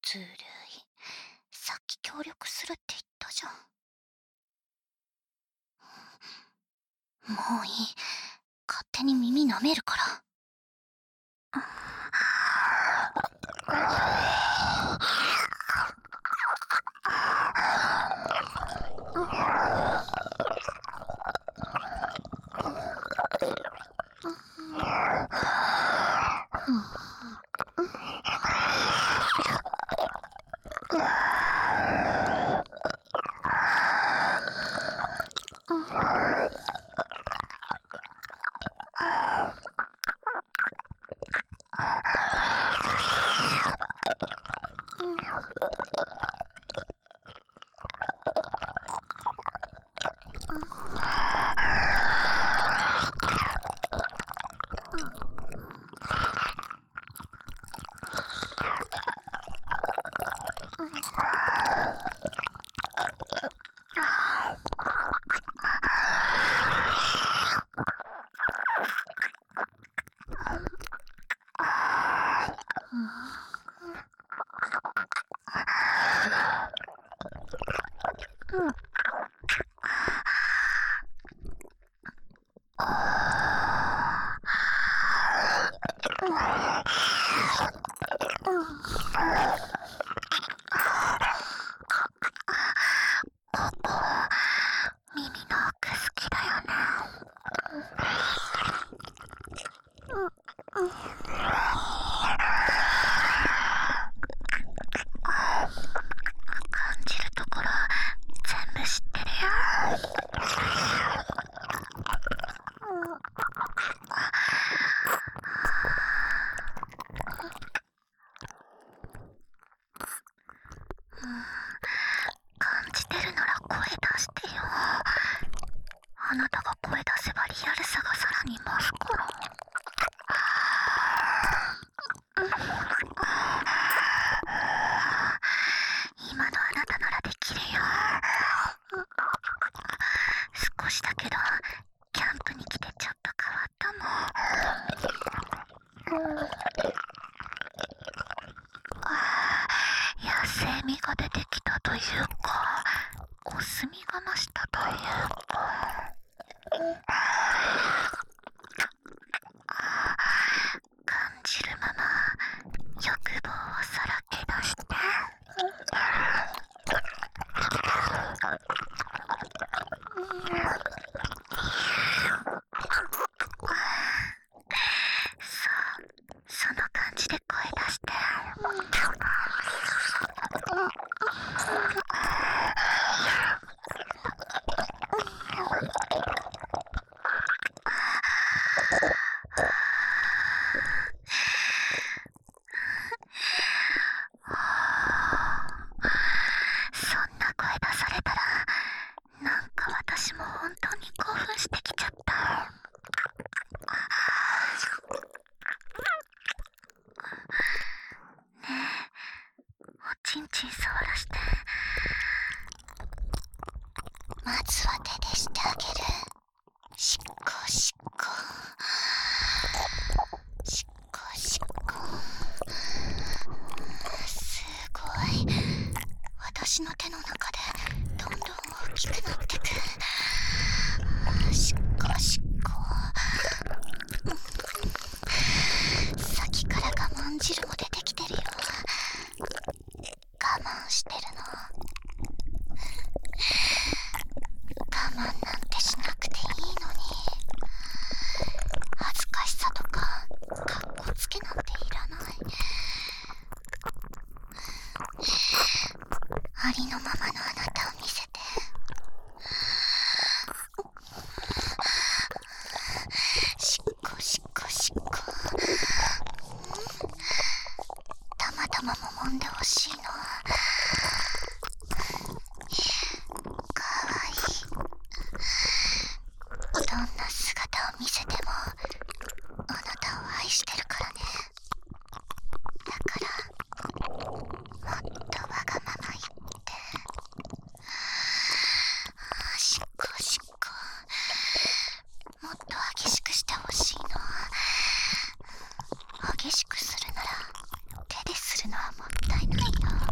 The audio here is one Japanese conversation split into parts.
ずるい。さっき協力するって言ったじゃん。もういい。勝手に耳舐めるから。耳の奥好きだよ感じるところ全部知ってるよ。感じてるなら声出してよ。あなたが声出せばリアルさがさらに増すから。今のあなたならできるよ。少しだけどキャンプに来てちょっと変わったもん。野生味が出てきたというか、お墨が増したというか、感じるまま欲望をさらけ出して。その感じで声出して。そんな声出されたら、なんか私も本当に興奮してきちゃった。ねえ、おちんちん触らして。まずは手でしてあげる。しっこしっこ。しっこしっこ。すごい。私の手の中でどんどん大きくなってく。しっこしっこ。さっきから我慢汁も出てきてるよ。我慢してるの。我慢なんてしなくていいのに。恥ずかしさとかかっこつけなんていらない。ありのままのあなたを見せて。しっこしっこしっこ。たまたまも揉んでほしいの。かわいい。どんな姿を見せてもあなたを愛してるからね。だからもっとわがまま言って。しっこしっこ。もっと激しくしてほしいの。激しくするなら手でするのはもったいないよ。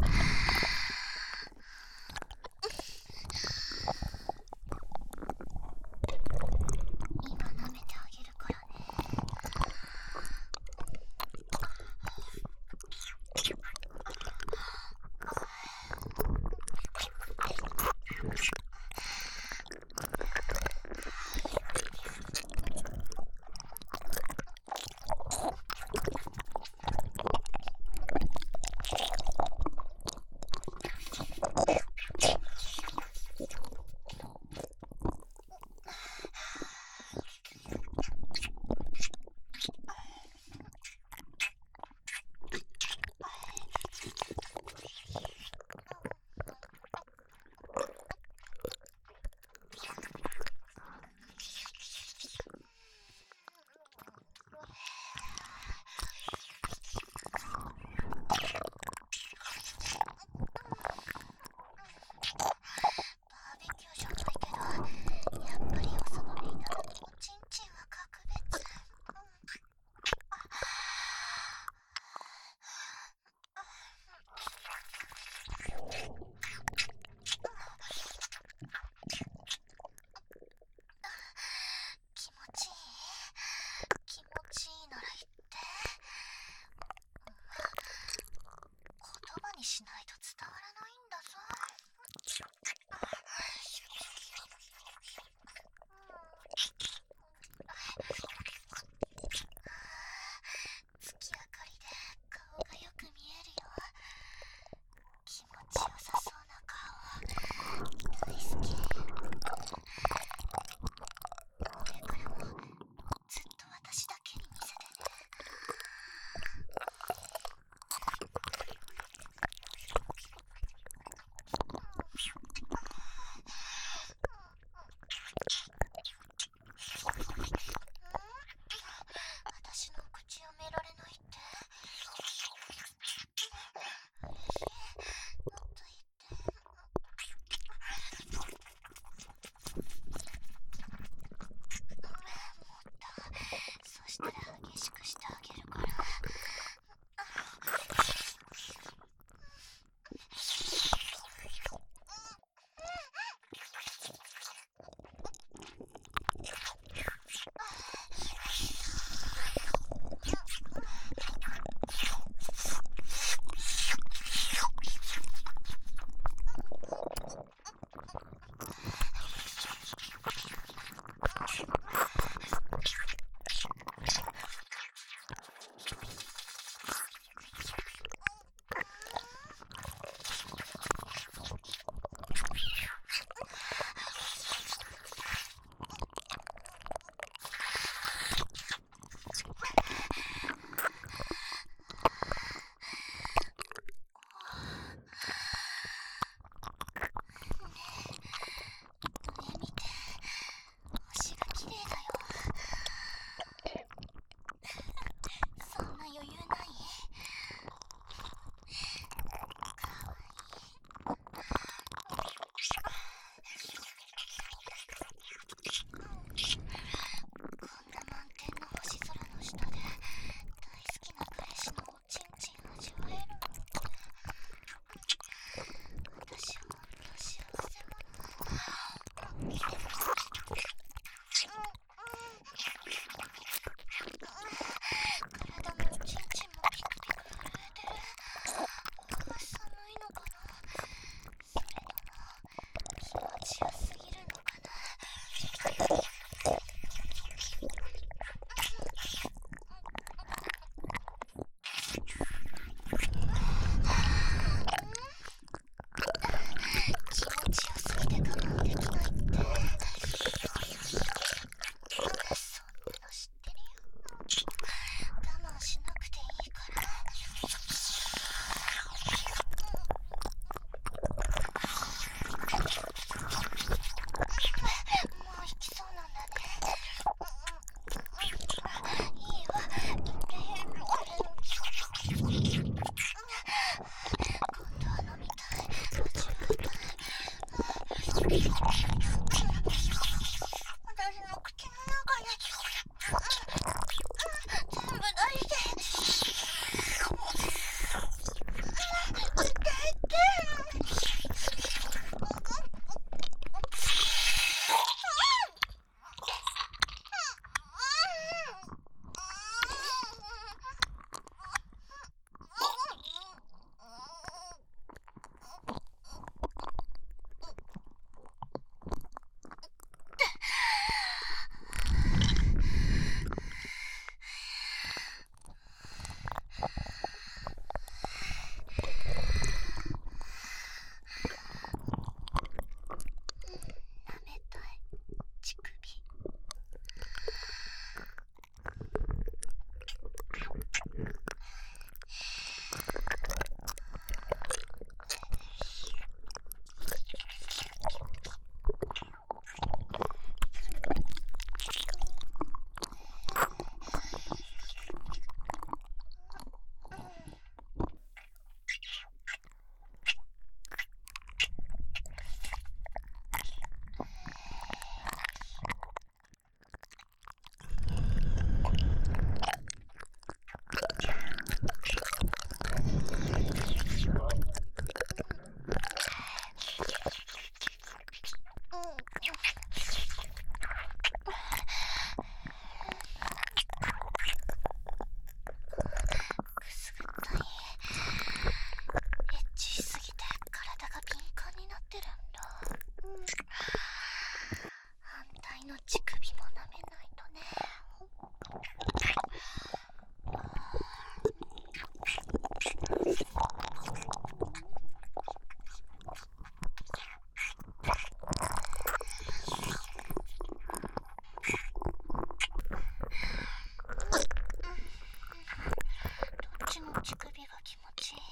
ちの乳首が気持ちいい。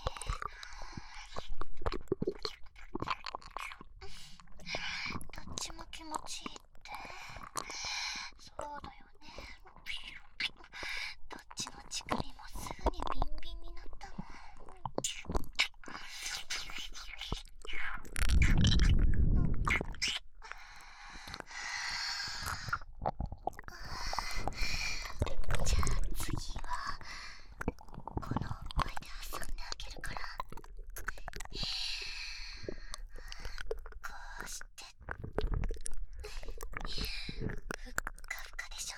どっちも気持ちいいって。そうだよね。どっちの乳首もすぐにビンビンになったもん。じゃあ次はこのおっぱいで遊んであげるから。こうしてふっかふかでしょ。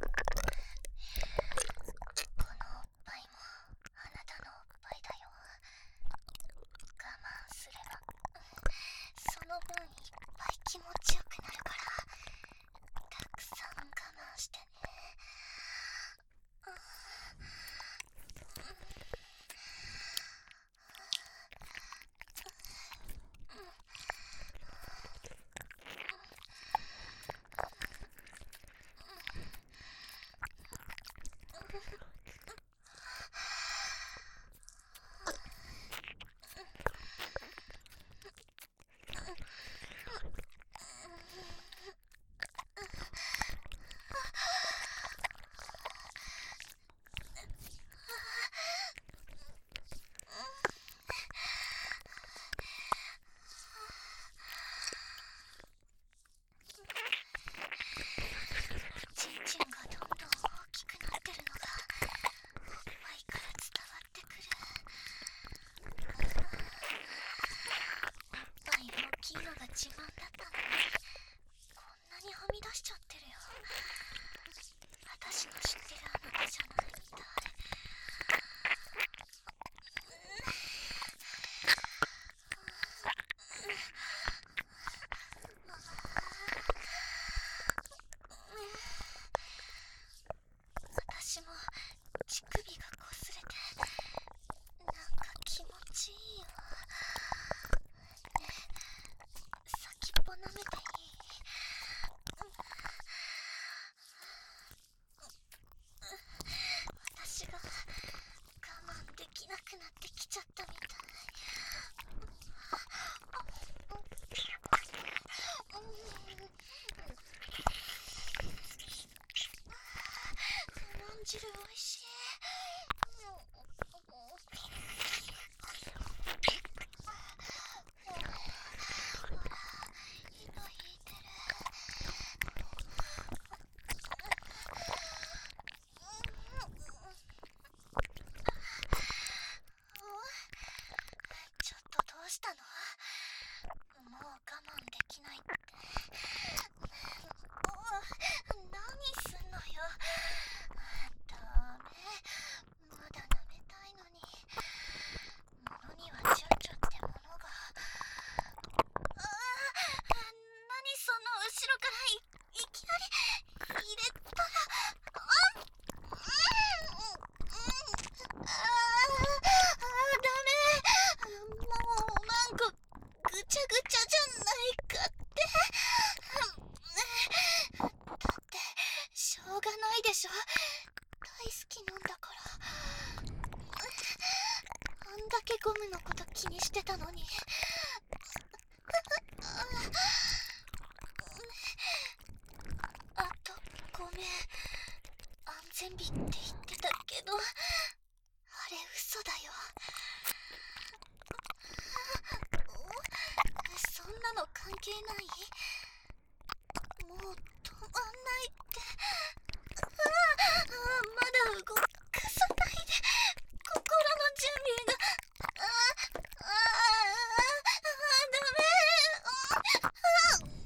このおっぱいもあなたのおっぱいだよ。我慢すればその分いっぱい気持ちよくなるから、たくさん我慢してね。ちんちんがどんどん大きくなってるのがおっぱいから伝わってくる。おっぱい大きいのが自慢だったのに、こんなにはみ出しちゃってるよ。私の知ってるあなたじゃないみたい。私も乳首がこすれてなんか気持ちいいよ。ねえ、先っぽ舐めていい？私が我慢できなくなってきちゃったみたい。レモン汁おいしい。ほら、今引いてる。ちょっとどうしたの？もう我慢できないって。何すんのよ。ダメ、まだ舐めたいのに。物にはチュンチュンってものが。何その後ろからいきなり入れたら。ダメ。もうなんかぐちゃぐちゃじゃないかって。だってしょうがないでしょ。大好きなんだから。あんだけゴムのこと気にしてたのに。あとごめん、安全備って言ってたけど、あれ嘘だよ。そんなの関係ない？もう止まんないって。まだ動かさないで。心の準備が。ダメ。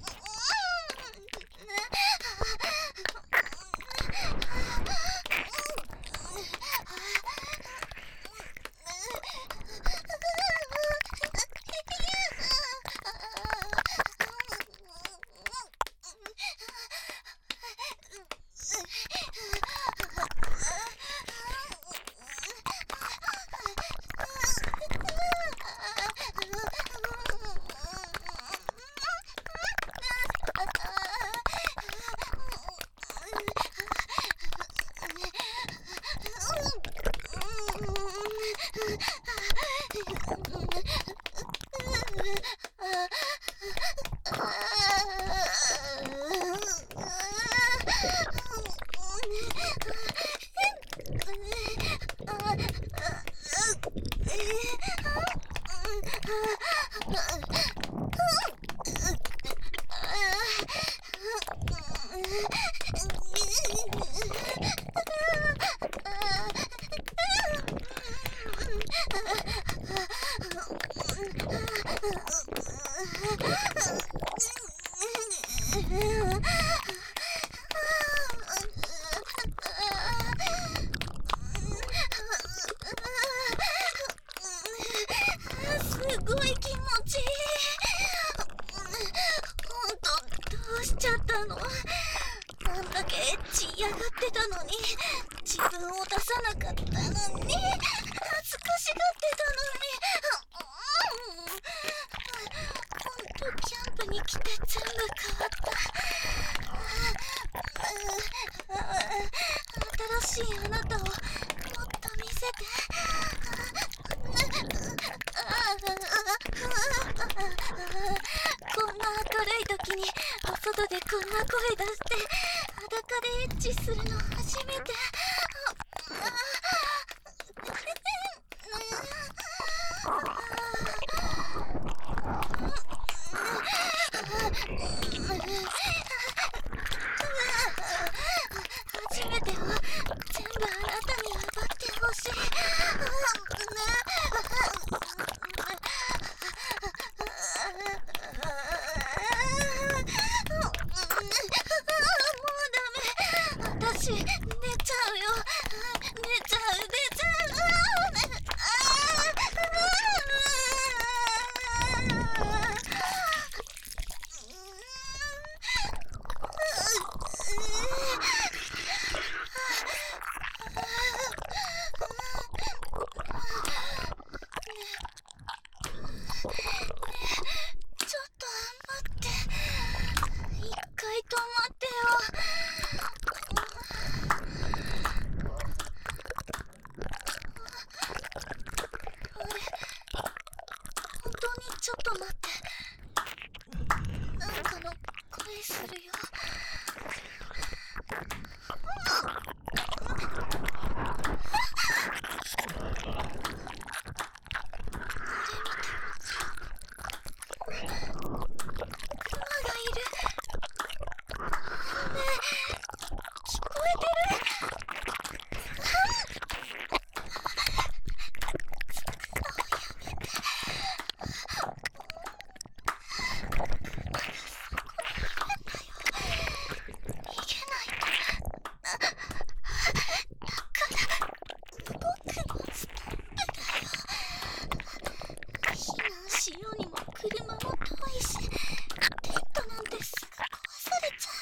ごい気持ちいい。ほんと、どうしちゃったの？あんだけエッチ嫌がってたのに、自分を出さなかったのに、恥ずかしがってたのに。ほんとキャンプに来て全部変わった。新しいあなたをもっと見せて。こんな明るい時にお外でこんな声出して裸でエッチするの初めて。初めてを全部あなたに奪ってほしい。私、寝ちゃうよ。寝ちゃう。ちょっと待って。一回止まってよ。本当にちょっと待って。なんかの声するよ。塩にも車も遠いし、テントなんてすぐ壊されちゃ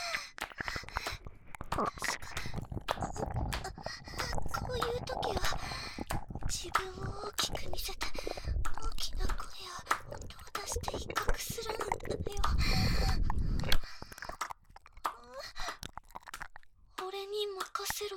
う。確かこういう時は自分を大きく見せて大きな声や音を出して威嚇するんだよ。俺に任せろって。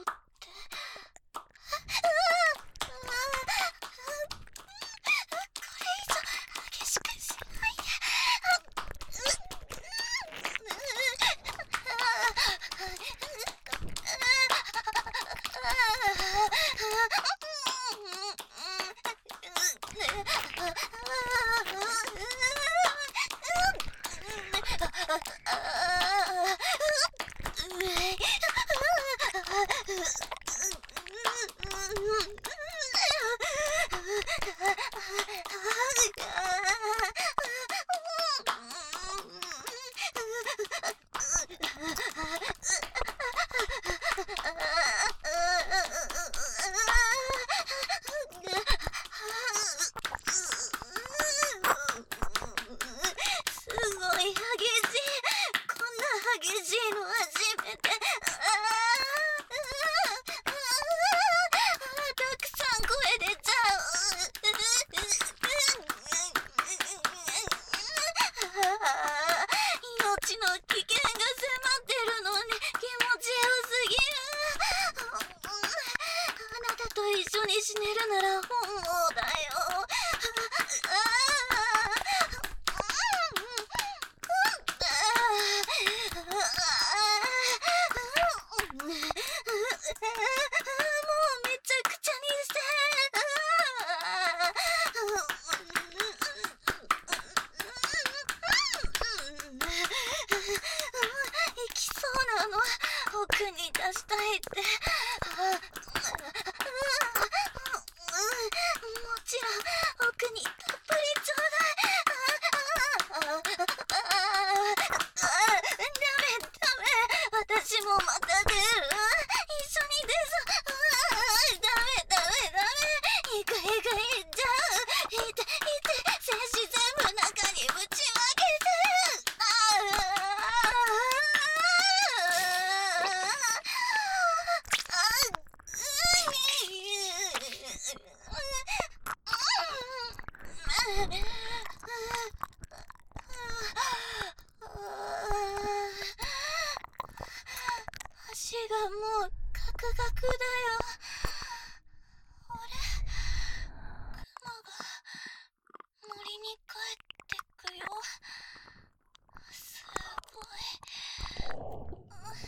足がもうガクガクだよ。あれ、クマが森に帰ってくよ。すごい。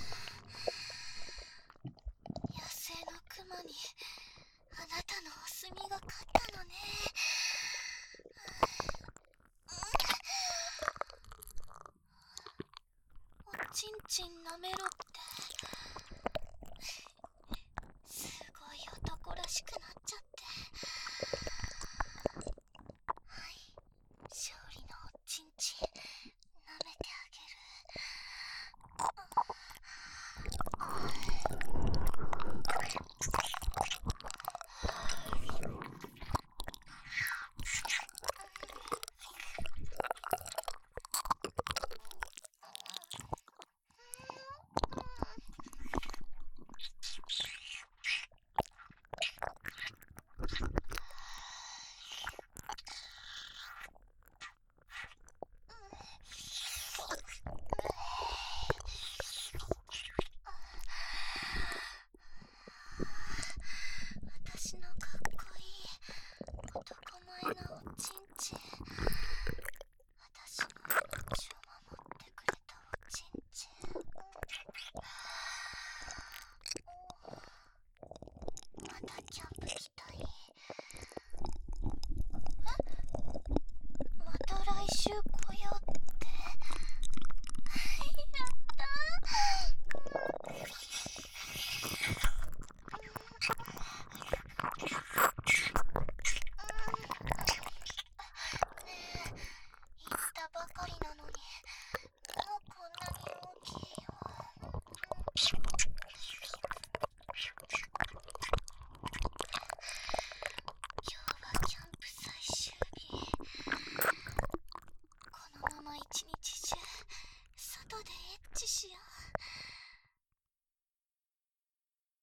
野生のクマにあなたのお墨が勝ったのね。おちんちん舐めろって